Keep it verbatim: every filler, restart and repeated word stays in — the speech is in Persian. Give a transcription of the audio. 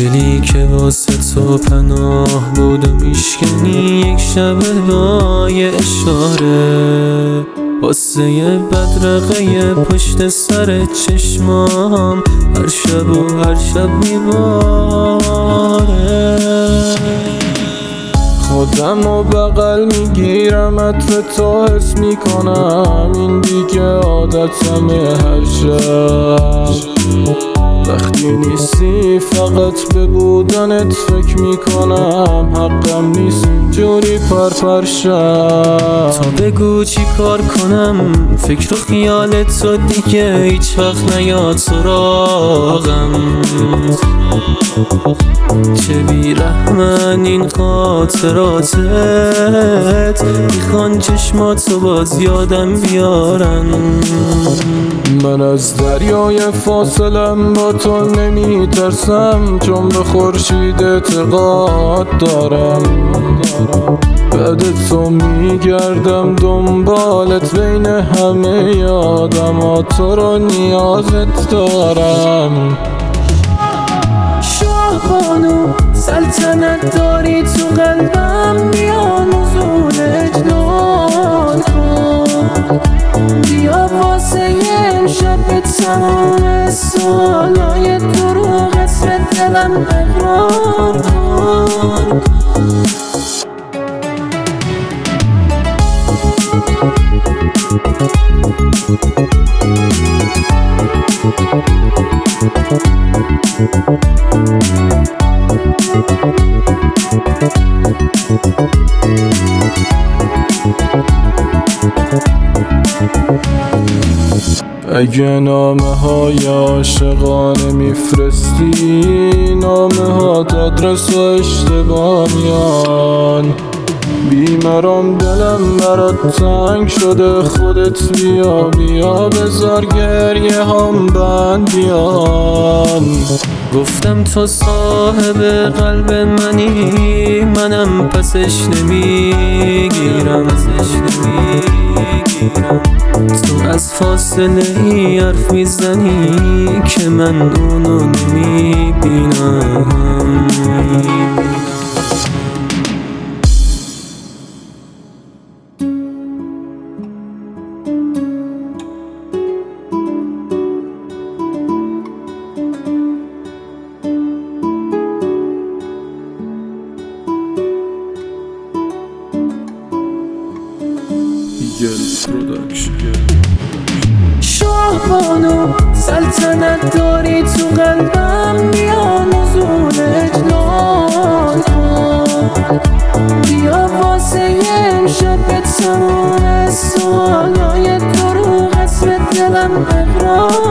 دلی که واسه تو پناه بود و میشکنی یک شب با یه اشاره، واسه یه بدرقه پشت سر چشمام هر شب و هر شب میباره. خودم و بغل میگیرم عطر تو حس میکنم، این دیگه عادتمه هر شب. وقتی نیستی فقط به بودنت فکر میکنم، حقم نیست اینجوری پرپر شم. تا بگو چی کار کنم، فکر و خیال تو دیگه هیچ وقت نیاد سراغم. چه بیرحمن این خاطراتت، میخوان چشماتو باز یادم بیارن. من از دریای فاصلم با تو نمی ترسم، چون به خورشید اعتقاد دارم. بعد تو میگردم دنبالت بین همه آدما، تو رو نیازت دارم. شاهبانو سلطنت داری تو قلبم، بیا نزول اجلال کن. بیا واسه یه امشب به تمام سالای دروغت به دلم اقرار کن. اگه نامه های عاشقانه میفرستی، نامه ها آدرس و اشتباه میان. بیمارم دلم برات تنگ شده، خودت بیا بیا بذار گریه هم بند بیان. گفتم تو صاحب قلب منی، منم پسش نمیگیرم. تو از فاصله ای حرف میزنی که من اونو نمیبینم. شاهبانو سلطنت داری تو قلبم، بیا نزول اجلال کن. بیا واسه یه امشب به تمام سالای دروغت به دلم اقرار